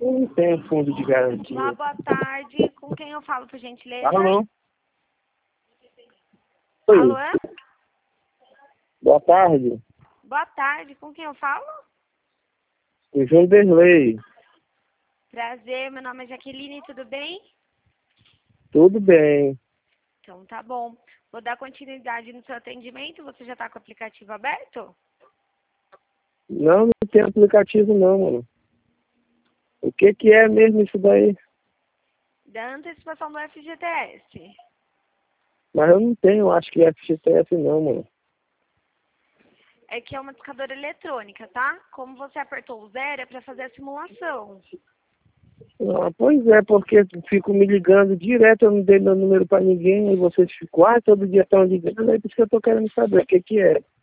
Eu não tenho fundo de garantia. Olá, boa tarde. Com quem eu falo, por gentileza? Alô? Oi. Alô? Boa tarde. Boa tarde. Com quem eu falo? O João Derlei. Prazer, meu nome é Jaqueline, tudo bem? Tudo bem. Então tá bom. Vou dar continuidade no seu atendimento. Você já está com o aplicativo aberto? Não tem aplicativo não, mano. O que é mesmo isso daí? Da antecipação do FGTS. Mas eu não tenho, acho que FGTS não, mano. É que é uma discadora eletrônica, tá? Como você apertou o zero, é para fazer a simulação. Ah, pois é, porque fico me ligando direto, eu não dei meu número pra ninguém, e vocês ficam, todo dia estão ligando, é por isso que eu tô querendo saber o que é.